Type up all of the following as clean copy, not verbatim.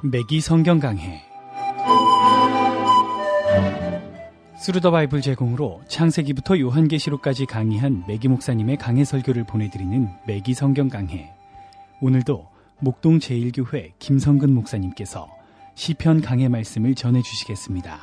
매기 성경 강해 스루더 바이블 제공으로 창세기부터 요한계시록까지 강의한 매기 목사님의 강해 설교를 보내드리는 매기 성경 강해. 오늘도 목동 제1교회 김성근 목사님께서 시편 강해 말씀을 전해주시겠습니다.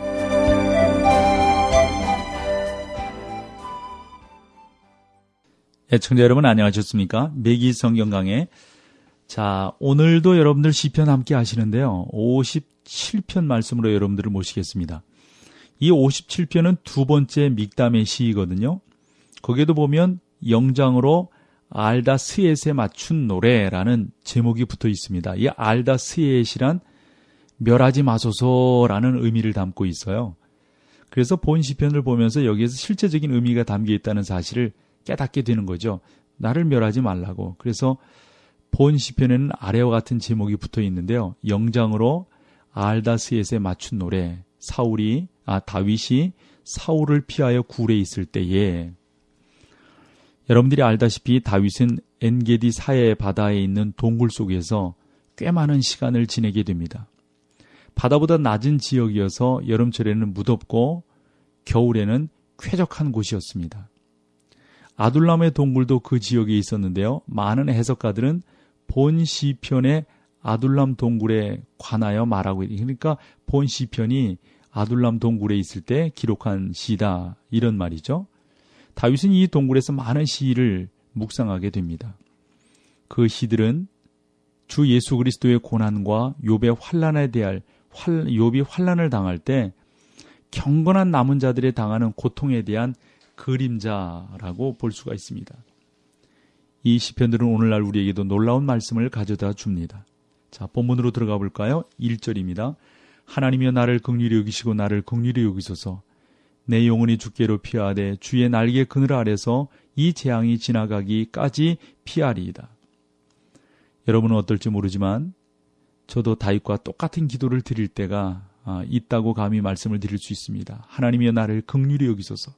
애청자 여러분 안녕하셨습니까? 매기 성경 강해. 자, 오늘도 여러분들 시편 함께 하시는데요. 57편 말씀으로 여러분들을 모시겠습니다. 이 57편은 두 번째 믹담의 시이거든요. 거기에도 보면 영장으로 알다 스엣에 맞춘 노래라는 제목이 붙어 있습니다. 이 알다 스엣이란 멸하지 마소서라는 의미를 담고 있어요. 그래서 본 시편을 보면서 여기에서 실제적인 의미가 담겨 있다는 사실을 깨닫게 되는 거죠. 나를 멸하지 말라고. 그래서 본 시편에는 아래와 같은 제목이 붙어 있는데요. 영장으로 알다 스엣에 맞춘 노래. 다윗이 사울을 피하여 굴에 있을 때에, 여러분들이 알다시피 다윗은 엔게디 사해 바다에 있는 동굴 속에서 꽤 많은 시간을 지내게 됩니다. 바다보다 낮은 지역이어서 여름철에는 무덥고 겨울에는 쾌적한 곳이었습니다. 아둘람의 동굴도 그 지역에 있었는데요. 많은 해석가들은 본 시편의 아둘람 동굴에 관하여 말하고 있습니다. 그러니까 본 시편이 아둘람 동굴에 있을 때 기록한 시다, 이런 말이죠. 다윗은 이 동굴에서 많은 시를 묵상하게 됩니다. 그 시들은 주 예수 그리스도의 고난과 욥의 환난에 대할 욥이 환난을 당할 때 경건한 남은 자들이 당하는 고통에 대한 그림자라고 볼 수가 있습니다. 이 시편들은 오늘날 우리에게도 놀라운 말씀을 가져다 줍니다. 자, 본문으로 들어가 볼까요? 1절입니다. 하나님이여 나를 긍휼히 여기시고 나를 긍휼히 여기소서. 내 영혼이 주께로 피하되 주의 날개 그늘 아래서 이 재앙이 지나가기까지 피하리이다. 여러분은 어떨지 모르지만 저도 다윗과 똑같은 기도를 드릴 때가 있다고 감히 말씀을 드릴 수 있습니다. 하나님이여 나를 긍휼히 여기소서.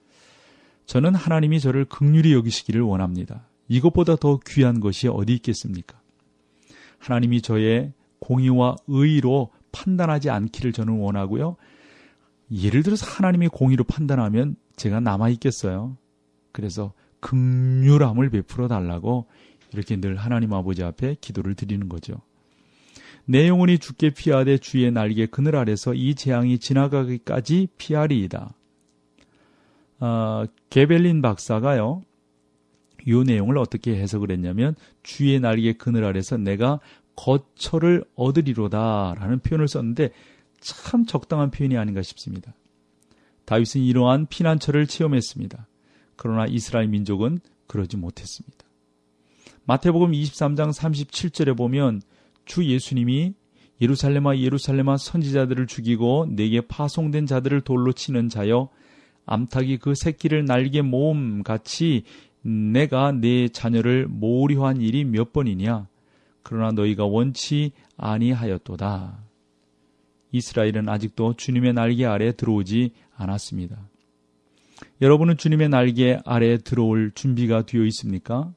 저는 하나님이 저를 긍휼히 여기시기를 원합니다. 이것보다 더 귀한 것이 어디 있겠습니까? 하나님이 저의 공의와 의로 판단하지 않기를 저는 원하고요. 예를 들어서 하나님이 공의로 판단하면 제가 남아있겠어요. 그래서 긍휼함을 베풀어 달라고 이렇게 늘 하나님 아버지 앞에 기도를 드리는 거죠. 내 영혼이 주께 피하되 주의 날개 그늘 아래서 이 재앙이 지나가기까지 피하리이다. 게벨린 박사가요, 이 내용을 어떻게 해석을 했냐면 주의 날개 그늘 아래서 내가 거처를 얻으리로다 라는 표현을 썼는데 참 적당한 표현이 아닌가 싶습니다. 다윗은 이러한 피난처를 체험했습니다. 그러나 이스라엘 민족은 그러지 못했습니다. 마태복음 23장 37절에 보면 주 예수님이 예루살렘아 예루살렘아 선지자들을 죽이고 내게 파송된 자들을 돌로 치는 자여 암탉이 그 새끼를 날개 모음같이 내가 내 자녀를 모으려 한 일이 몇 번이냐? 그러나 너희가 원치 아니하였도다. 이스라엘은 아직도 주님의 날개 아래에 들어오지 않았습니다. 여러분은 주님의 날개 아래에 들어올 준비가 되어 있습니까?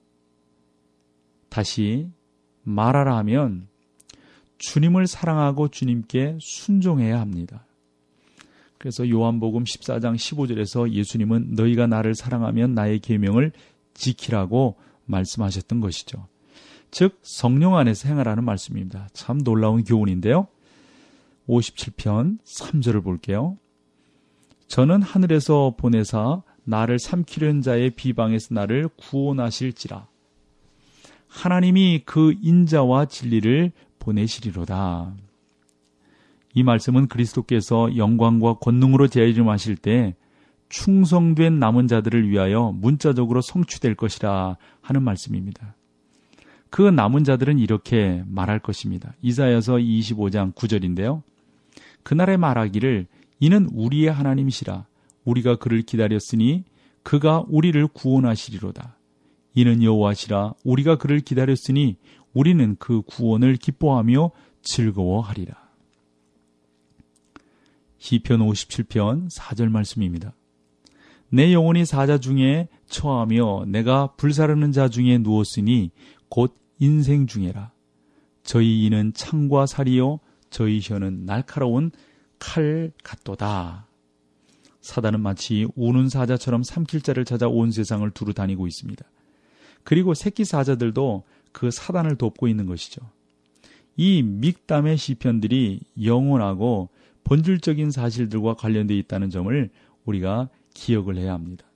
다시 말하라 하면 주님을 사랑하고 주님께 순종해야 합니다. 그래서 요한복음 14장 15절에서 예수님은 너희가 나를 사랑하면 나의 계명을 지키라고 말씀하셨던 것이죠. 즉 성령 안에서 행하라는 말씀입니다. 참 놀라운 교훈인데요. 57편 3절을 볼게요. 저는 하늘에서 보내사 나를 삼키려는 자의 비방에서 나를 구원하실지라. 하나님이 그 인자와 진리를 보내시리로다. 이 말씀은 그리스도께서 영광과 권능으로 재림하실 때 충성된 남은 자들을 위하여 문자적으로 성취될 것이라 하는 말씀입니다. 그 남은 자들은 이렇게 말할 것입니다. 이사야서 25장 9절인데요. 그날에 말하기를 이는 우리의 하나님이시라. 우리가 그를 기다렸으니 그가 우리를 구원하시리로다. 이는 여호와시라. 우리가 그를 기다렸으니 우리는 그 구원을 기뻐하며 즐거워하리라. 시편 57편 4절 말씀입니다. 내 영혼이 사자 중에 처하며 내가 불사르는 자 중에 누웠으니 곧 인생 중에라. 저희 이는 창과 살이요 저희 혀는 날카로운 칼 같도다. 사단은 마치 우는 사자처럼 삼킬 자를 찾아 온 세상을 두루 다니고 있습니다. 그리고 새끼 사자들도 그 사단을 돕고 있는 것이죠. 이 믹담의 시편들이 영원하고 본질적인 사실들과 관련되어 있다는 점을 우리가 기억을 해야 합니다.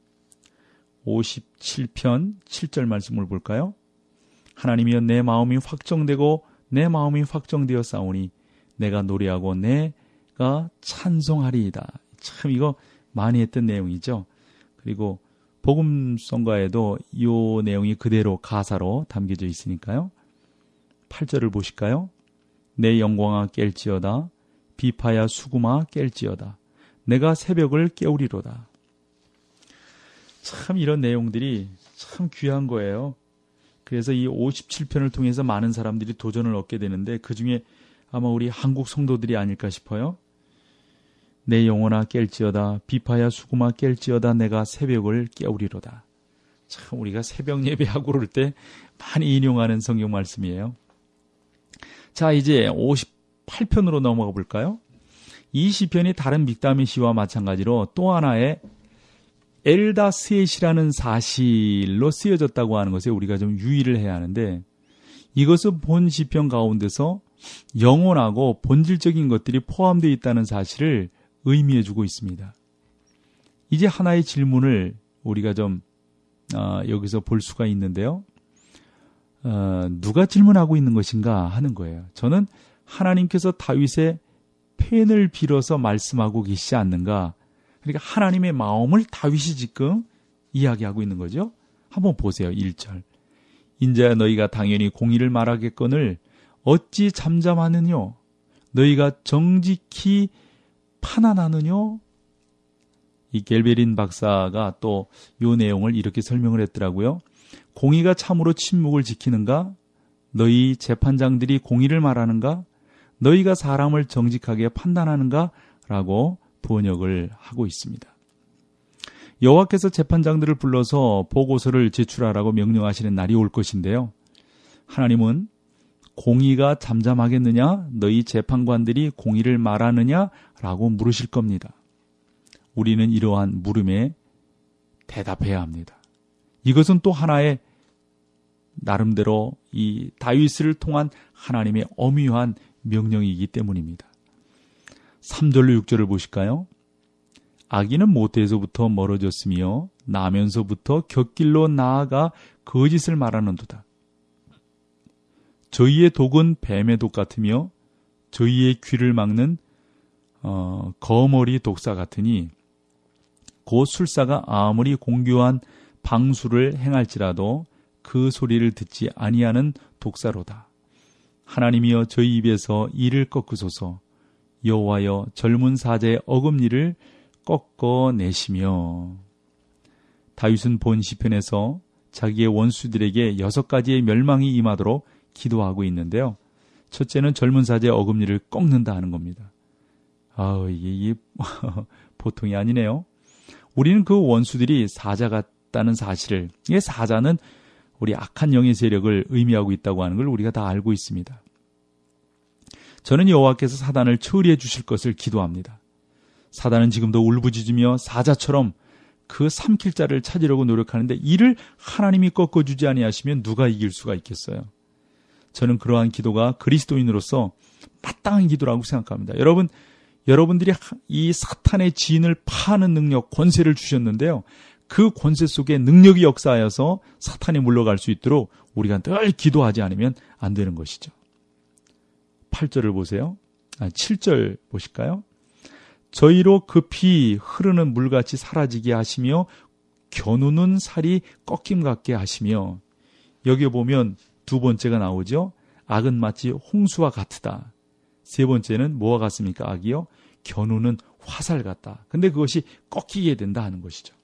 57편 7절 말씀을 볼까요? 하나님이여 내 마음이 확정되고 내 마음이 확정되어 싸우니 내가 노래하고 내가 찬송하리이다. 참 이거 많이 했던 내용이죠. 그리고 복음성가에도 이 내용이 그대로 가사로 담겨져 있으니까요. 8절을 보실까요? 내 영광아 깰지어다 비파야 수구마 깰지어다 내가 새벽을 깨우리로다. 참 이런 내용들이 참 귀한 거예요. 그래서 이 57편을 통해서 많은 사람들이 도전을 얻게 되는데 그 중에 아마 우리 한국 성도들이 아닐까 싶어요. 내 영혼아 깰지어다 비파야 수구마 깰지어다 내가 새벽을 깨우리로다. 참 우리가 새벽 예배하고 그럴 때 많이 인용하는 성경 말씀이에요. 자, 이제 58편으로 넘어가 볼까요? 이 시편이 다른 믹담의 시와 마찬가지로 또 하나의 엘다스엣이라는 사실로 쓰여졌다고 하는 것에 우리가 좀 유의를 해야 하는데, 이것은 본 시편 가운데서 영원하고 본질적인 것들이 포함되어 있다는 사실을 의미해 주고 있습니다. 이제 하나의 질문을 우리가 좀 여기서 볼 수가 있는데요. 누가 질문하고 있는 것인가 하는 거예요. 저는 하나님께서 다윗의 펜을 빌어서 말씀하고 계시지 않는가. 그러니까 하나님의 마음을 다윗이 지금 이야기하고 있는 거죠. 한번 보세요. 1절. 인자야 너희가 당연히 공의를 말하겠거늘 어찌 잠잠하느뇨? 너희가 정직히 판단하느뇨? 이 겔베린 박사가 또 이 내용을 이렇게 설명을 했더라고요. 공의가 참으로 침묵을 지키는가? 너희 재판장들이 공의를 말하는가? 너희가 사람을 정직하게 판단하는가? 라고 번역을 하고 있습니다. 여호와께서 재판장들을 불러서 보고서를 제출하라고 명령하시는 날이 올 것인데요. 하나님은 공의가 잠잠하겠느냐? 너희 재판관들이 공의를 말하느냐? 라고 물으실 겁니다. 우리는 이러한 물음에 대답해야 합니다. 이것은 또 하나의 나름대로 이 다윗을 통한 하나님의 엄유한 명령이기 때문입니다. 3절로 6절을 보실까요? 악인은 모태에서부터 멀어졌으며 나면서부터 곁길로 나아가 거짓을 말하는도다. 저희의 독은 뱀의 독 같으며 저희의 귀를 막는 거머리 독사 같으니 곧 술사가 아무리 공교한 방수를 행할지라도 그 소리를 듣지 아니하는 독사로다. 하나님이여 저희 입에서 이를 꺾으소서. 여호와여 젊은 사자의 어금니를 꺾어내시며. 다윗은 본 시편에서 자기의 원수들에게 6가지의 멸망이 임하도록 기도하고 있는데요. 첫째는 젊은 사자의 어금니를 꺾는다 하는 겁니다. 이게 보통이 아니네요. 우리는 그 원수들이 사자 같다는 사실을, 이게 사자는 우리 악한 영의 세력을 의미하고 있다고 하는 걸 우리가 다 알고 있습니다. 저는 여호와께서 사단을 처리해 주실 것을 기도합니다. 사단은 지금도 울부짖으며 사자처럼 그 삼킬 자를 찾으려고 노력하는데 이를 하나님이 꺾어주지 아니하시면 누가 이길 수가 있겠어요. 저는 그러한 기도가 그리스도인으로서 마땅한 기도라고 생각합니다. 여러분들이 이 사탄의 지인을 파하는 능력, 권세를 주셨는데요. 그 권세 속에 능력이 역사하여서 사탄이 물러갈 수 있도록 우리가 늘 기도하지 않으면 안 되는 것이죠. 8절을 보세요. 7절 보실까요? 저희로 급히 흐르는 물같이 사라지게 하시며 겨누는 살이 꺾임 같게 하시며. 여기 보면 두 번째가 나오죠. 악은 마치 홍수와 같으다. 세 번째는 뭐와 같습니까? 악이요? 겨누는 화살 같다. 근데 그것이 꺾이게 된다 하는 것이죠.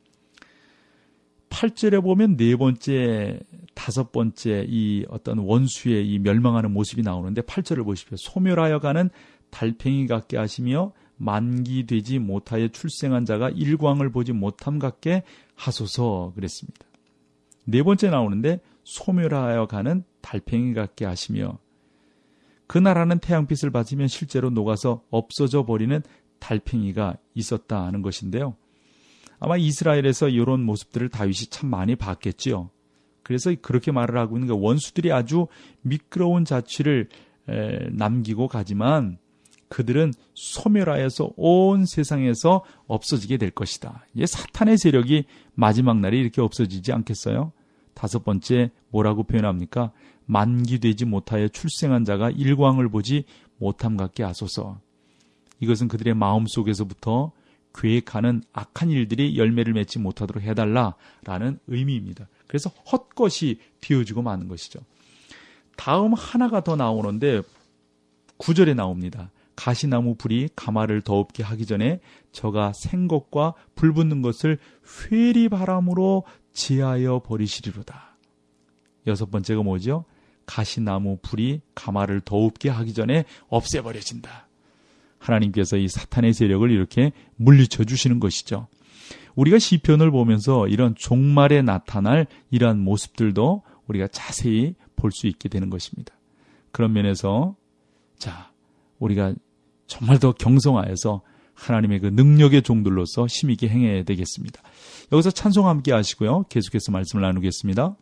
8절에 보면 네 번째, 다섯 번째 이 어떤 원수의 이 멸망하는 모습이 나오는데 8절을 보십시오. 소멸하여 가는 달팽이 같게 하시며 만기되지 못하여 출생한 자가 일광을 보지 못함 같게 하소서 그랬습니다. 네 번째 나오는데 소멸하여 가는 달팽이 같게 하시며 그 나라는 태양빛을 받으면 실제로 녹아서 없어져 버리는 달팽이가 있었다 하는 것인데요. 아마 이스라엘에서 이런 모습들을 다윗이 참 많이 봤겠지요. 그래서 그렇게 말을 하고 있는 게 원수들이 아주 미끄러운 자취를 남기고 가지만 그들은 소멸하여서 온 세상에서 없어지게 될 것이다. 이게 사탄의 세력이 마지막 날에 이렇게 없어지지 않겠어요? 5번째 뭐라고 표현합니까? 만기되지 못하여 출생한 자가 일광을 보지 못함 같게 하소서. 이것은 그들의 마음속에서부터 계획하는 악한 일들이 열매를 맺지 못하도록 해달라라는 의미입니다. 그래서 헛것이 되어지고 마는 것이죠. 다음 하나가 더 나오는데 9절에 나옵니다. 가시나무 불이 가마를 더웁게 하기 전에 저가 생것과 불붙는 것을 회리 바람으로 제하여 버리시리로다. 6번째가 뭐죠? 가시나무 불이 가마를 더웁게 하기 전에 없애버려진다. 하나님께서 이 사탄의 세력을 이렇게 물리쳐 주시는 것이죠. 우리가 시편을 보면서 이런 종말에 나타날 이러한 모습들도 우리가 자세히 볼 수 있게 되는 것입니다. 그런 면에서 우리가 정말 더 경성하여서 하나님의 그 능력의 종들로서 힘있게 행해야 되겠습니다. 여기서 찬송 함께 하시고요. 계속해서 말씀을 나누겠습니다.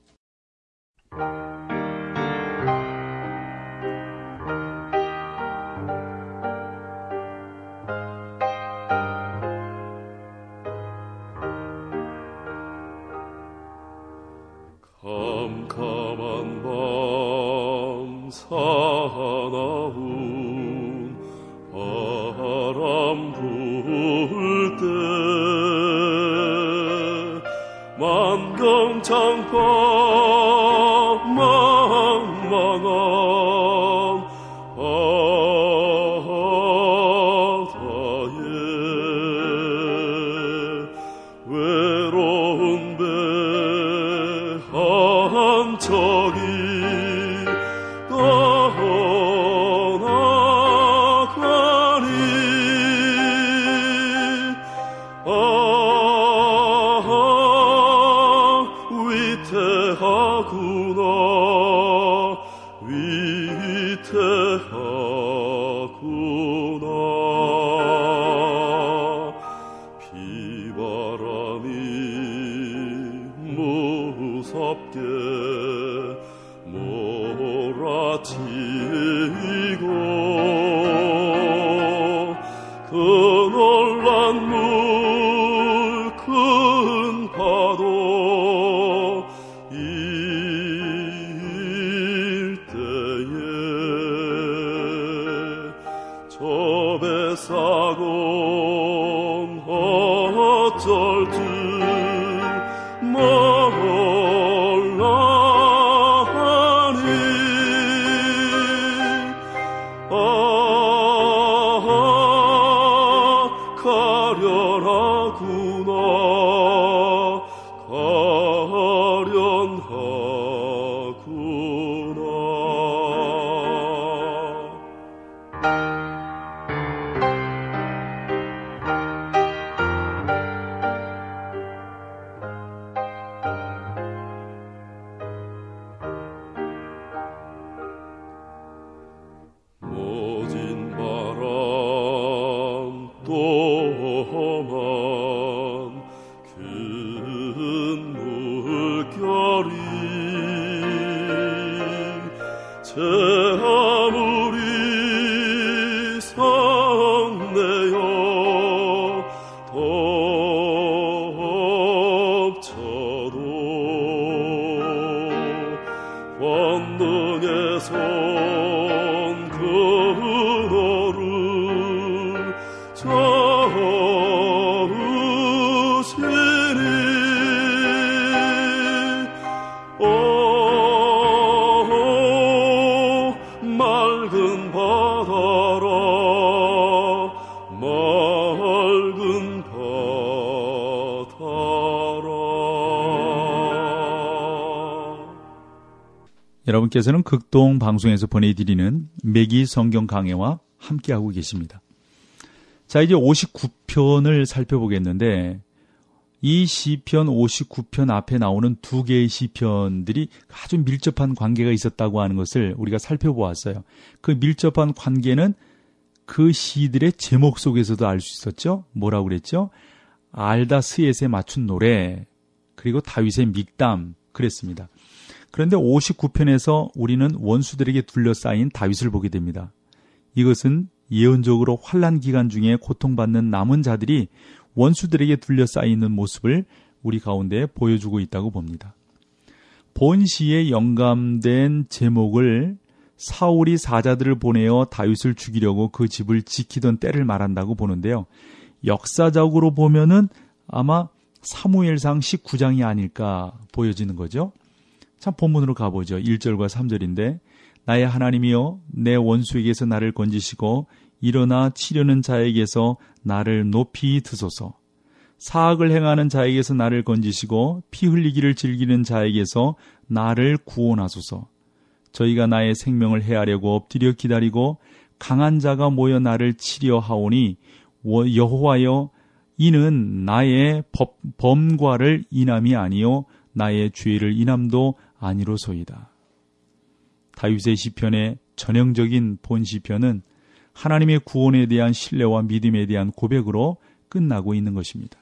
캄캄한 밤 사나운 바람 불 때 만경창파 망망한 바다에 외로운 배 한 척이 떠나가니 위태하구나 비바람이 무섭게 몰아치고 그 놀란 물 큰 파도 일 때에 저 배 사고는 어쩔 줄 모진 바람 또한 큰 물결이 제 아무리 성내어 덮쳐도 권능의 손 그노를 저으시니 맑은 바다라 맑은 바다라. 여러분께서는 극동 방송에서 보내드리는 매기 성경 강해와 함께하고 계십니다. 자, 이제 59편을 살펴보겠는데 이 시편 59편 앞에 나오는 두 개의 시편들이 아주 밀접한 관계가 있었다고 하는 것을 우리가 살펴보았어요. 그 밀접한 관계는 그 시들의 제목 속에서도 알 수 있었죠. 뭐라고 그랬죠? 알다 스옕에 맞춘 노래, 그리고 다윗의 믹담, 그랬습니다. 그런데 59편에서 우리는 원수들에게 둘러싸인 다윗을 보게 됩니다. 이것은 예언적으로 환난 기간 중에 고통받는 남은 자들이 원수들에게 둘러싸이는 모습을 우리 가운데 보여주고 있다고 봅니다. 본 시에 영감된 제목을 사울이 사자들을 보내어 다윗을 죽이려고 그 집을 지키던 때를 말한다고 보는데요. 역사적으로 보면은 아마 사무엘상 19장이 아닐까 보여지는 거죠. 참 본문으로 가보죠. 1절과 3절인데 나의 하나님이여 내 원수에게서 나를 건지시고 일어나 치려는 자에게서 나를 높이 드소서. 사악을 행하는 자에게서 나를 건지시고 피 흘리기를 즐기는 자에게서 나를 구원하소서. 저희가 나의 생명을 해하려고 엎드려 기다리고 강한 자가 모여 나를 치려 하오니 여호와여 이는 나의 범과를 인함이 아니요 나의 죄를 인함도 아니로소이다. 다윗의 시편의 전형적인 본 시편은 하나님의 구원에 대한 신뢰와 믿음에 대한 고백으로 끝나고 있는 것입니다.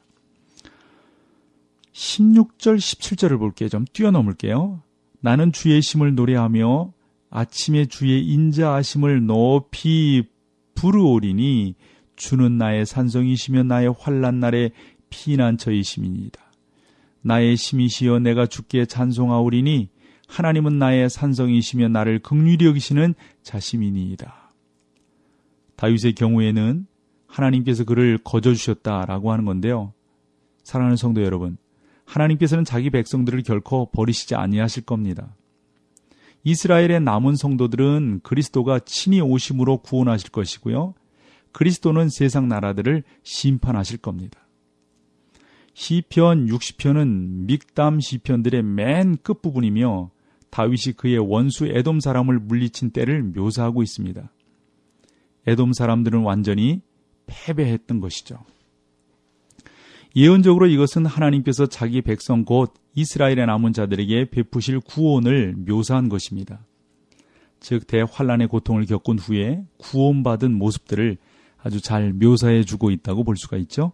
16절, 17절을 볼게요. 좀 뛰어넘을게요. 나는 주의 심을 노래하며 아침에 주의 인자하심을 높이 부르오리니 주는 나의 산성이시며 나의 환난 날의 피난처이심이니이다. 나의 심이시여 내가 주께 찬송하오리니 하나님은 나의 산성이시며 나를 긍휼히 여기시는 자심이니이다. 다윗의 경우에는 하나님께서 그를 거저주셨다라고 하는 건데요. 사랑하는 성도 여러분, 하나님께서는 자기 백성들을 결코 버리시지 아니하실 겁니다. 이스라엘의 남은 성도들은 그리스도가 친히 오심으로 구원하실 것이고요. 그리스도는 세상 나라들을 심판하실 겁니다. 시편 60편은 믹담 시편들의 맨 끝부분이며 다윗이 그의 원수 에돔 사람을 물리친 때를 묘사하고 있습니다. 에돔 사람들은 완전히 패배했던 것이죠. 예언적으로 이것은 하나님께서 자기 백성 곧 이스라엘의 남은 자들에게 베푸실 구원을 묘사한 것입니다. 즉 대환란의 고통을 겪은 후에 구원받은 모습들을 아주 잘 묘사해 주고 있다고 볼 수가 있죠.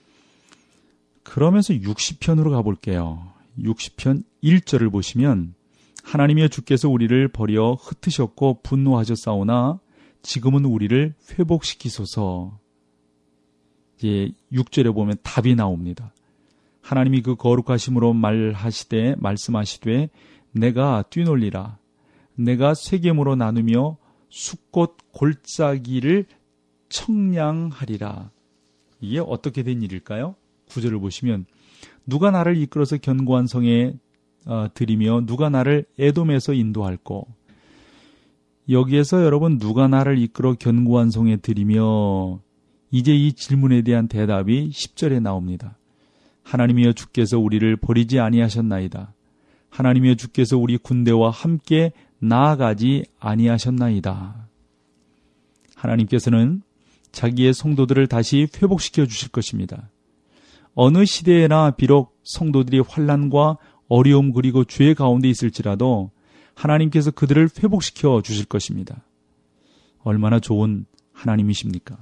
그러면서 60편으로 가볼게요. 60편 1절을 보시면 하나님이여 주께서 우리를 버려 흩으셨고 분노하셨사오나 지금은 우리를 회복시키소서. 이제 6절에 보면 답이 나옵니다. 하나님이 그 거룩하심으로 말씀하시되 내가 뛰놀리라. 내가 쇠겜으로 나누며 숫꽃 골짜기를 청량하리라. 이게 어떻게 된 일일까요? 9절을 보시면 누가 나를 이끌어서 견고한 성에 들이며 누가 나를 에돔에서 인도할꼬. 여기에서 여러분 누가 나를 이끌어 견고한 성에 들이며 이제 이 질문에 대한 대답이 10절에 나옵니다. 하나님이여 주께서 우리를 버리지 아니하셨나이다. 하나님이여 주께서 우리 군대와 함께 나아가지 아니하셨나이다. 하나님께서는 자기의 성도들을 다시 회복시켜 주실 것입니다. 어느 시대에나 비록 성도들이 환난과 어려움 그리고 죄 가운데 있을지라도 하나님께서 그들을 회복시켜 주실 것입니다. 얼마나 좋은 하나님이십니까?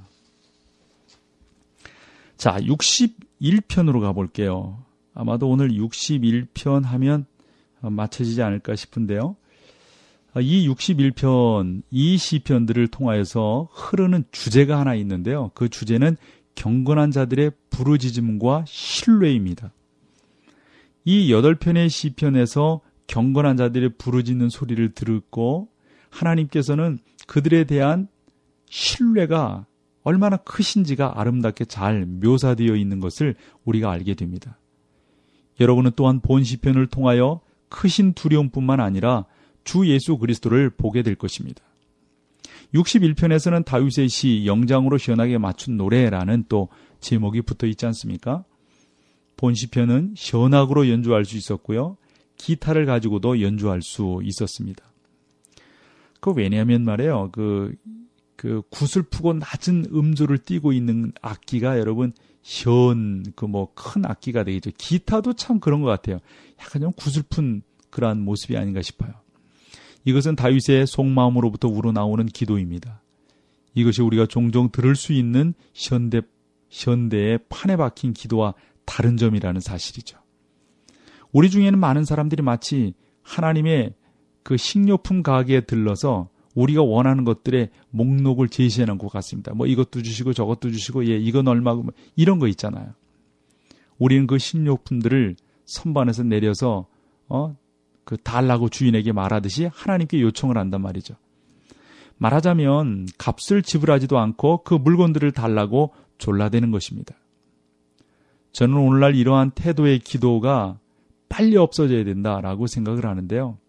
자, 61편으로 가볼게요. 아마도 오늘 61편 하면 맞춰지지 않을까 싶은데요. 이 61편, 이 시편들을 통하여서 흐르는 주제가 하나 있는데요. 그 주제는 경건한 자들의 부르짖음과 신뢰입니다. 이 8편의 시편에서 경건한 자들의 부르짖는 소리를 듣고 하나님께서는 그들에 대한 신뢰가 얼마나 크신지가 아름답게 잘 묘사되어 있는 것을 우리가 알게 됩니다. 여러분은 또한 본 시편을 통하여 크신 두려움뿐만 아니라 주 예수 그리스도를 보게 될 것입니다. 61편에서는 다윗의 시 영장으로 시원하게 맞춘 노래라는 또 제목이 붙어 있지 않습니까? 본 시편은 시원하고로 연주할 수 있었고요. 기타를 가지고도 연주할 수 있었습니다. 왜냐하면 말이에요. 그 구슬프고 낮은 음조를 띠고 있는 악기가 여러분 큰 악기가 되겠죠. 기타도 참 그런 것 같아요. 약간 좀 구슬픈 그러한 모습이 아닌가 싶어요. 이것은 다윗의 속마음으로부터 우러나오는 기도입니다. 이것이 우리가 종종 들을 수 있는 현대의 판에 박힌 기도와 다른 점이라는 사실이죠. 우리 중에는 많은 사람들이 마치 하나님의 그 식료품 가게에 들러서 우리가 원하는 것들의 목록을 제시해 놓은 것 같습니다. 뭐 이것도 주시고 저것도 주시고 이건 얼마고 이런 거 있잖아요. 우리는 그 식료품들을 선반에서 내려서 달라고 주인에게 말하듯이 하나님께 요청을 한단 말이죠. 말하자면 값을 지불하지도 않고 그 물건들을 달라고 졸라대는 것입니다. 저는 오늘날 이러한 태도의 기도가 빨리 없어져야 된다라고 생각을 하는데요.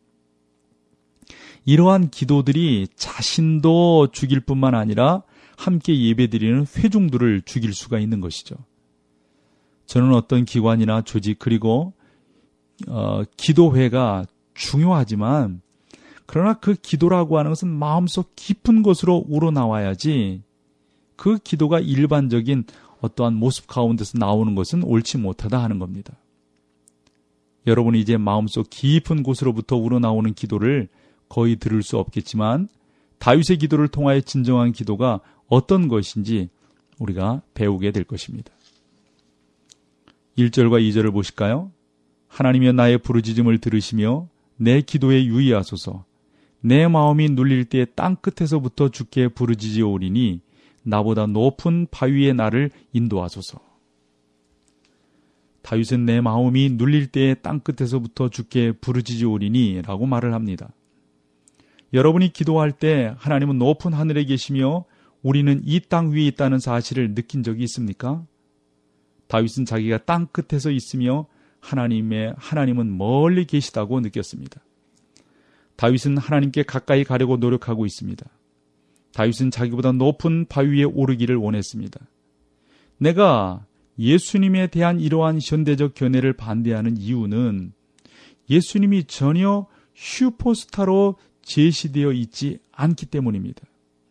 이러한 기도들이 자신도 죽일 뿐만 아니라 함께 예배드리는 회중들을 죽일 수가 있는 것이죠. 저는 어떤 기관이나 조직 그리고 기도회가 중요하지만 그러나 그 기도라고 하는 것은 마음속 깊은 곳으로 우러나와야지 그 기도가 일반적인 어떠한 모습 가운데서 나오는 것은 옳지 못하다 하는 겁니다. 여러분이 이제 마음속 깊은 곳으로부터 우러나오는 기도를 거의 들을 수 없겠지만 다윗의 기도를 통하여 진정한 기도가 어떤 것인지 우리가 배우게 될 것입니다. 1절과 2절을 보실까요? 하나님이여 나의 부르짖음을 들으시며 내 기도에 유의하소서. 내 마음이 눌릴 때 땅끝에서부터 주께 부르짖으오리니 나보다 높은 바위에 나를 인도하소서. 다윗은 내 마음이 눌릴 때에 땅끝에서부터 주께 부르짖으오리니 라고 말을 합니다. 여러분이 기도할 때 하나님은 높은 하늘에 계시며 우리는 이 땅 위에 있다는 사실을 느낀 적이 있습니까? 다윗은 자기가 땅끝에서 있으며 하나님은 멀리 계시다고 느꼈습니다. 다윗은 하나님께 가까이 가려고 노력하고 있습니다. 다윗은 자기보다 높은 바위 위에 오르기를 원했습니다. 내가 예수님에 대한 이러한 현대적 견해를 반대하는 이유는 예수님이 전혀 슈퍼스타로 제시되어 있지 않기 때문입니다.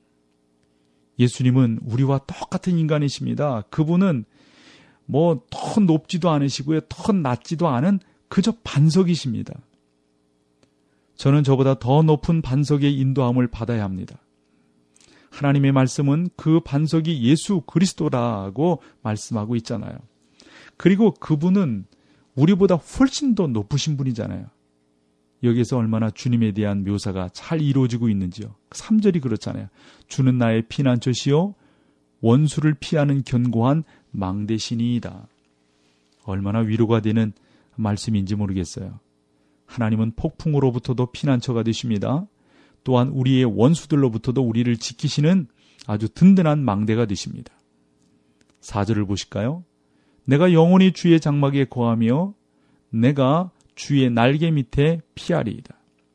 예수님은 우리와 똑같은 인간이십니다. 그분은 더 높지도 않으시고요. 더 낮지도 않은 그저 반석이십니다. 저는 저보다 더 높은 반석의 인도함을 받아야 합니다. 하나님의 말씀은 그 반석이 예수 그리스도라고 말씀하고 있잖아요. 그리고 그분은 우리보다 훨씬 더 높으신 분이잖아요. 여기에서 얼마나 주님에 대한 묘사가 잘 이루어지고 있는지요. 3절이 그렇잖아요. 주는 나의 피난처시요 원수를 피하는 견고한 망대시니이다. 얼마나 위로가 되는 말씀인지 모르겠어요. 하나님은 폭풍으로부터도 피난처가 되십니다. 또한 우리의 원수들로부터도 우리를 지키시는 아주 든든한 망대가 되십니다. 4절을 보실까요? 내가 영원히 주의 장막에 거하며 내가 주의 날개 밑에 피하리이다.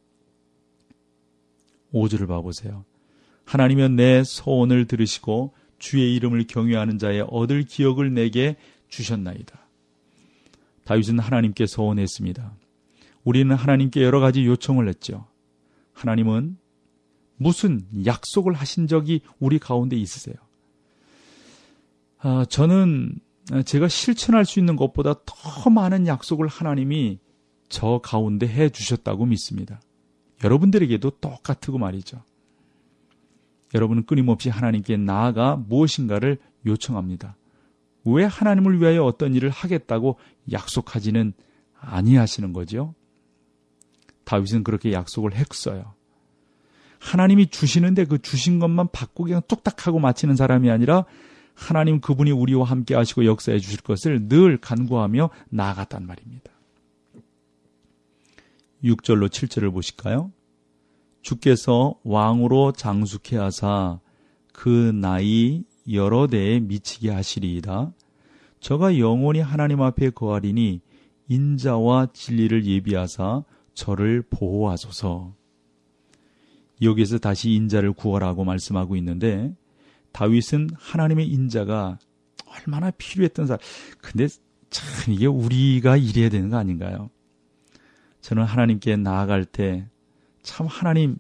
5절을 봐보세요. 하나님은 내 소원을 들으시고 주의 이름을 경외하는 자의 얻을 기억을 내게 주셨나이다. 다윗은 하나님께 소원했습니다. 우리는 하나님께 여러 가지 요청을 했죠. 하나님은 무슨 약속을 하신 적이 우리 가운데 있으세요? 저는 제가 실천할 수 있는 것보다 더 많은 약속을 하나님이 저 가운데 해 주셨다고 믿습니다. 여러분들에게도 똑같고 말이죠. 여러분은 끊임없이 하나님께 나아가 무엇인가를 요청합니다. 왜 하나님을 위하여 어떤 일을 하겠다고 약속하지는 아니하시는 거죠? 다윗은 그렇게 약속을 했어요. 하나님이 주시는데 그 주신 것만 받고 그냥 뚝딱하고 마치는 사람이 아니라 하나님 그분이 우리와 함께 하시고 역사해 주실 것을 늘 간구하며 나아갔단 말입니다. 6절로 7절을 보실까요? 주께서 왕으로 장수케 하사 그 나이 여러 대에 미치게 하시리이다. 저가 영원히 하나님 앞에 거하리니 인자와 진리를 예비하사 저를 보호하소서. 여기에서 다시 인자를 구하라고 말씀하고 있는데 다윗은 하나님의 인자가 얼마나 필요했던 사람. 근데 참 이게 우리가 이래야 되는 거 아닌가요? 저는 하나님께 나아갈 때 참 하나님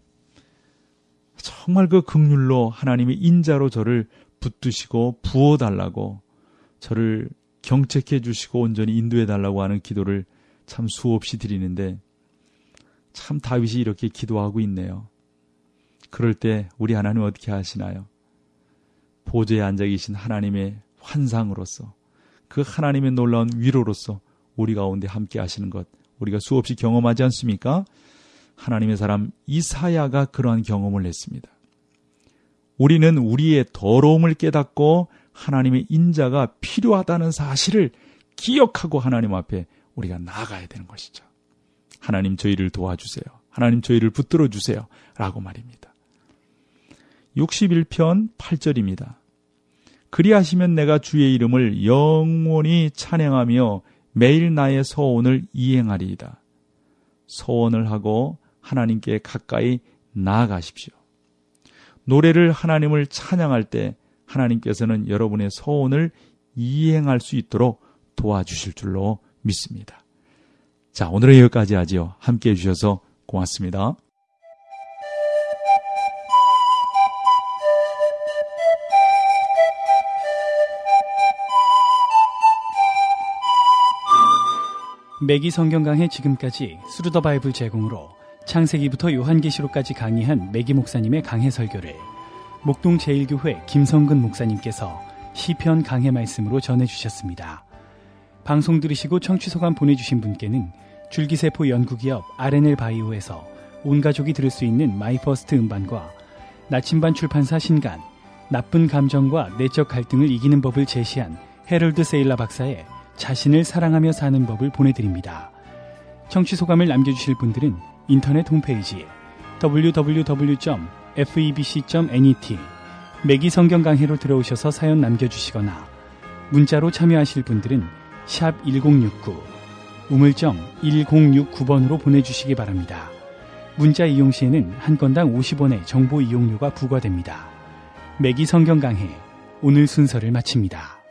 정말 그 긍휼로 하나님의 인자로 저를 붙드시고 부어달라고 저를 경책해 주시고 온전히 인도해 달라고 하는 기도를 참 수없이 드리는데 참 다윗이 이렇게 기도하고 있네요. 그럴 때 우리 하나님 어떻게 하시나요? 보좌에 앉아 계신 하나님의 환상으로서 그 하나님의 놀라운 위로로서 우리 가운데 함께 하시는 것 우리가 수없이 경험하지 않습니까? 하나님의 사람 이사야가 그러한 경험을 했습니다. 우리는 우리의 더러움을 깨닫고 하나님의 인자가 필요하다는 사실을 기억하고 하나님 앞에 우리가 나아가야 되는 것이죠. 하나님 저희를 도와주세요. 하나님 저희를 붙들어 주세요. 라고 말입니다. 61편 8절입니다. 그리하시면 내가 주의 이름을 영원히 찬양하며 매일 나의 서원을 이행하리이다. 서원을 하고 하나님께 가까이 나아가십시오. 노래를 하나님을 찬양할 때 하나님께서는 여러분의 서원을 이행할 수 있도록 도와주실 줄로 믿습니다. 자, 오늘은 여기까지 하지요. 함께해 주셔서 고맙습니다. 매기 성경 강해 지금까지 스루 더 바이블 제공으로 창세기부터 요한계시록까지 강의한 매기 목사님의 강해 설교를 목동 제1교회 김성근 목사님께서 시편 강해 말씀으로 전해주셨습니다. 방송 들으시고 청취 소감 보내주신 분께는 줄기세포 연구기업 R&L 바이오에서 온 가족이 들을 수 있는 마이퍼스트 음반과 나침반 출판사 신간 나쁜 감정과 내적 갈등을 이기는 법을 제시한 헤럴드 세일라 박사의 자신을 사랑하며 사는 법을 보내드립니다. 청취 소감을 남겨주실 분들은 인터넷 홈페이지 www.febc.net 매기 성경 강해로 들어오셔서 사연 남겨주시거나 문자로 참여하실 분들은 샵 1069 우물정 1069번으로 보내주시기 바랍니다. 문자 이용 시에는 한 건당 50원의 정보 이용료가 부과됩니다. 매기 성경 강해 오늘 순서를 마칩니다.